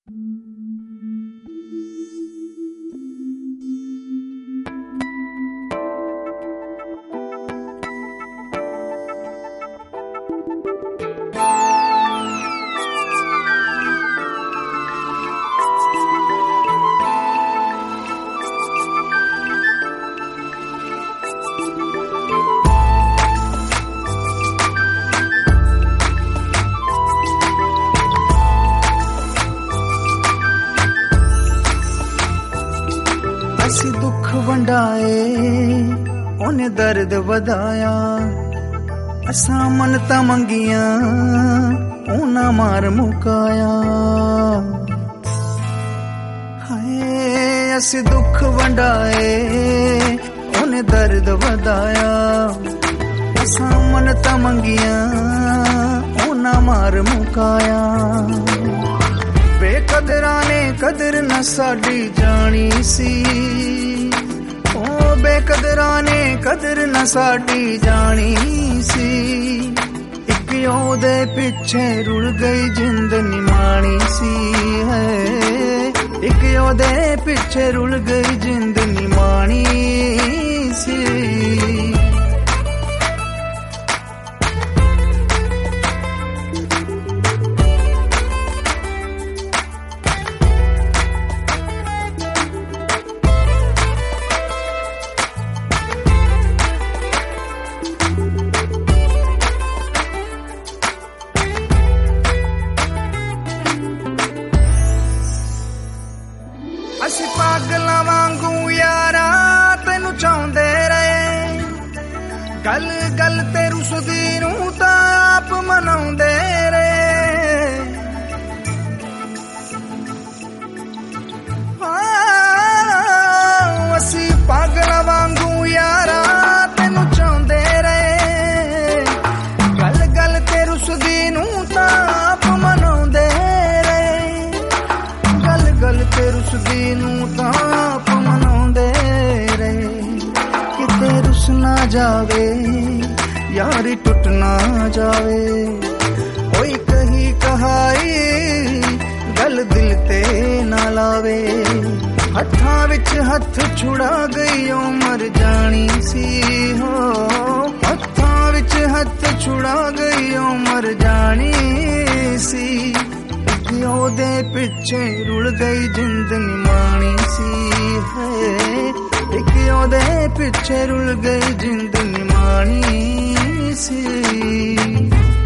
ਅਸੀਂ ਦੁੱਖ ਵੰਡਾਏ ਉਹਨੇ ਦਰਦ ਵਧਾਇਆ, ਅਸਾਂ ਮੰਨਤਾਂ ਮੰਗੀਆਂ ਉਹਨਾਂ ਮਾਰ ਮੁਕਾਇਆ। ਹਾਏ ਅਸੀਂ ਦੁੱਖ ਵੰਡਾਏ ਉਹਨੇ ਦਰਦ ਵਧਾਇਆ, ਅਸਾਂ ਮੰਨਤਾਂ ਮੰਗੀਆਂ ਉਹਨਾਂ ਮਾਰ ਮੁਕਾਇਆ। ਬੇਕਦਰਾਂ ਨੇ ਕਦਰ ਨਾ ਸਾਡੀ ਜਾਣੀ ਸੀ, ਉਹ ਬੇਕਦਰਾਂ ਨੇ ਕਦਰ ਨਾ ਸਾਡੀ ਜਾਣੀ ਸੀ। ਇੱਕ ਉਹਦੇ ਪਿੱਛੇ ਰੁਲ ਗਈ ਜਿੰਦ ਨਿਮਾਣੀ ਸੀ, ਹੈ ਇੱਕ ਉਹਦੇ ਪਿੱਛੇ ਰੁਲ ਗਈ ਜਿੰਦ ਨਿਮਾਣੀ ਸੀ। ਅਸੀਂ ਪਾਗਲਾਂ ਵਾਂਗੂ ਯਾਰਾ ਤੈਨੂੰ ਚਾਹੁੰਦੇ ਰਹੇ, ਗੱਲ ਗੱਲ ਤੇ ਰੁੱਸਦੀ ਨੂੰ ਤਾਂ ਆਪ ਮਨਾਉਂਦੇ ਰਹੇ। ਅਸੀਂ ਪਾਗਲਾਂ ਵਾਂਗੂ ਯਾਰਾ ਤੈਨੂੰ ਚਾਹੁੰਦੇ ਰਹੇ, ਗੱਲ ਗੱਲ ਤੇ ਰੁੱਸਦੀ ਨੂੰ ਤਾਂ ਆਪ ਮਨਾਉਂਦੇ ਰਹੇ। ਗੱਲ ਗੱਲ ਤੇ ਰੁੱਸਦੀ ਨੂੰ ਤਾਂ ਆਪ ਮਨਾਉਂਦੇ ਰਹੇ। ਕਿਤੇ ਰੁੱਸ ਨਾ ਜਾਵੇ ਯਾਰੀ ਟੁੱਟ ਨਾ ਜਾਵੇ, ਕੋਈ ਕਹੀ ਕਹਾਈ ਗੱਲ ਦਿਲ ਤੇ ਨਾ ਲਾਵੇ। ਹੱਥਾਂ ਵਿੱਚ ਹੱਥ ਛੁੜਾ ਗਈ ਉਹ ਮਰ ਜਾਣੀ ਸੀ, ਹੋ ਹੱਥਾਂ ਵਿੱਚ ਹੱਥ ਛੁੜਾ ਗਈ ਉਹ ਮਰ ਜਾਣੀ ਸੀ। ਉਹਦੇ ਪਿੱਛੇ ਰੁਲ ਗਈ ਜਿੰਦ ਨਿਮਾਣੀ ਸੀ, ਹੈ ਇੱਕ ਉਹਦੇ ਪਿੱਛੇ ਰੁਲ ਗਈ ਜਿੰਦ ਨਿਮਾਣੀ ਸੀ।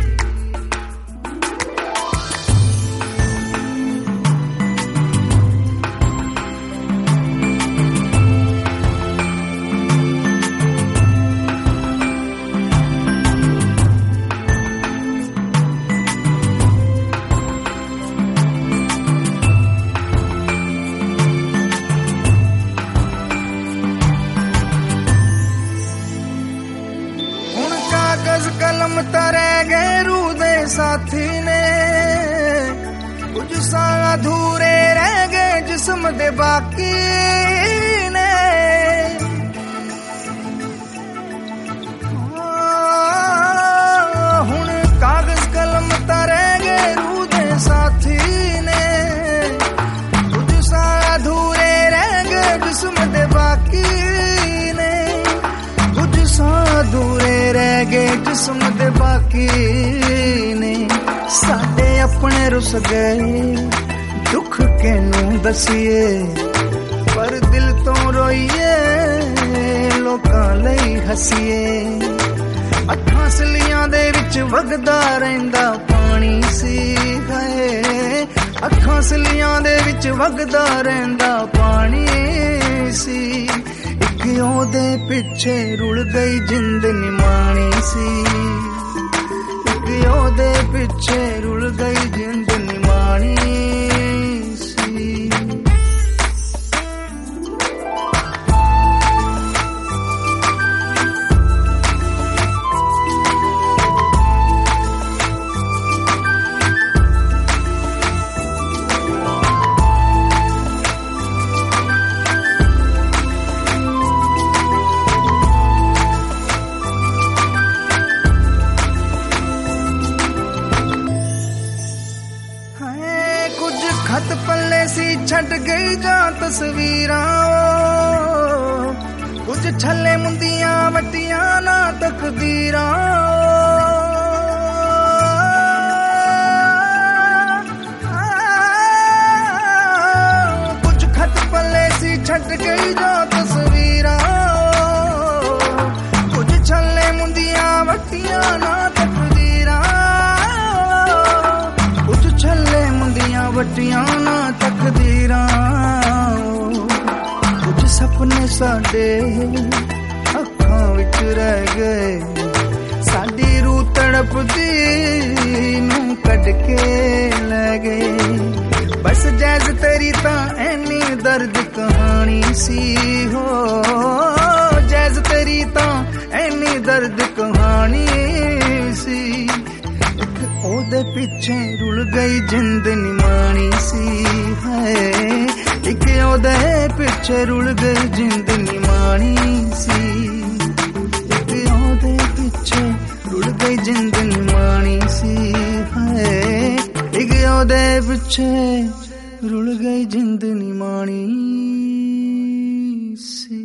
ਕਲਮ ਤਾਂ ਰਹਿ ਗਏ ਰੂਹ ਦੇ ਸਾਥੀ ਨੇ, ਕੁਝ ਸਾਂ ਅਧੂਰੇ ਰਹਿ ਗਏ ਜਿਸਮ ਦੇ ਬਾਕੀ ਨੇ। ਹੁਣ ਕਾਗਜ਼ ਕਲਮ ਤਾਂ ਰਹਿ ਗਏ ਰੂਹ ਦੇ ਸਾਥੀ ਨੇ, ਕੁਝ ਸਾਂ ਅਧੂਰੇ ਰਹਿ ਗਏ ਜਿਸਮ ਦੇ ਬਾਕੀ ਨੇ। ਕੁਝ ਸਾਂ ਅਧੂਰੇ ਰਹਿ ਗਏ ਜਿਸਮ ਦੇ ਬਾਕੀ ਨੇ। ਸਾਡੇ ਆਪਣੇ ਰੁੱਸ ਗਏ ਦੁੱਖ ਕਿਹਨੂੰ ਦਸੀਏ, ਪਰ ਦਿਲ ਤੋਂ ਰੋਈਏ ਲੋਕਾਂ ਲਈ ਹੱਸੀਏ। ਅੱਖਾਂ ਸਲੀਆਂ ਦੇ ਵਿੱਚ ਵਗਦਾ ਰਹਿੰਦਾ ਪਾਣੀ ਸੀ, ਹੈ ਅੱਖਾਂ ਸਲੀਆਂ ਦੇ ਵਿੱਚ ਵਗਦਾ ਰਹਿੰਦਾ ਪਾਣੀ ਸੀ। ਉਹਦੇ ਪਿੱਛੇ ਰੁਲ ਗਈ ਜਿੰਦ ਨਿਮਾਣੀ ਸੀ, ਇੱਕ ਉਹਦੇ ਪਿੱਛੇ ਰੁਲ ਗਈ ਜਿੰਦ ਨਿਮਾਣੀ ਸੀ। खत पल्ले सी छड़ गई जा तस्वीरां कुछ छले मुंदियां वटियां ना तकदीरां कुछ खत पल्ले सी छड़ गई जा तस्वीरां कुछ छले मुंदियां वटियां ना तकदीरां कुछ छले मुंदियां वटियां ना तकदीरां कुछ सपने साडे अखां विच रह गए साडी रूह तड़पदी नूं कढ के ले गए बस जैज तेरी तां ऐनी दर्द कहानी सी हो जैज तेरी तां ऐनी दर्द कहानी सी ओदे पिछे रुल गई जिंद निमानी सी है एक ओदे पिछे रुल गई जिंद निमानी सी एक ओदे पिछे रुल गई जिंद निमानी सी है एक ओदे पिछे रुल गई जिंद निमानी सी